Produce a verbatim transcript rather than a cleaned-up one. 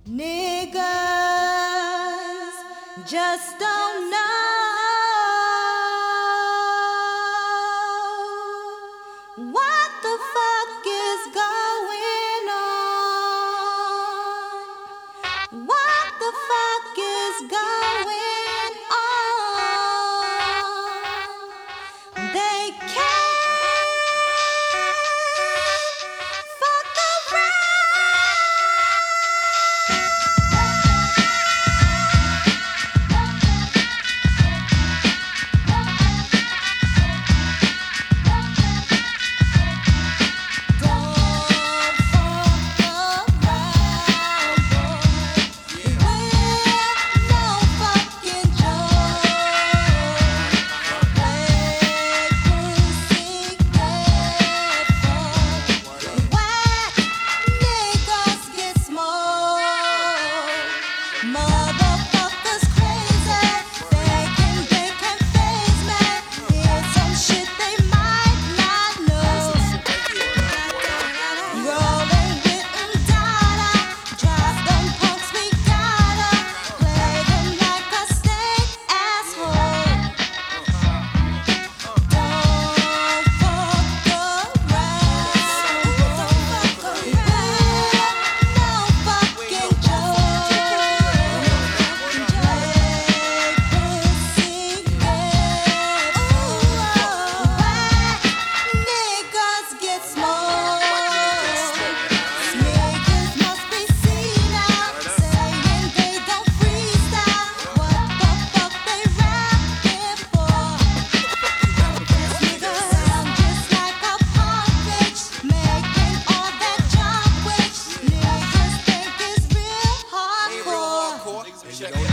Niggas just don't know what the fuck is going on. What the fuck is going on? They can't fuck around. Motherfuckers crazy, thinking they can phase me. Here's some shit they might not know. Rolling with them data, drive them punks, we gotta play them like a snake asshole. Don't fuck around, don't fuck around, no fucking joke. Check it.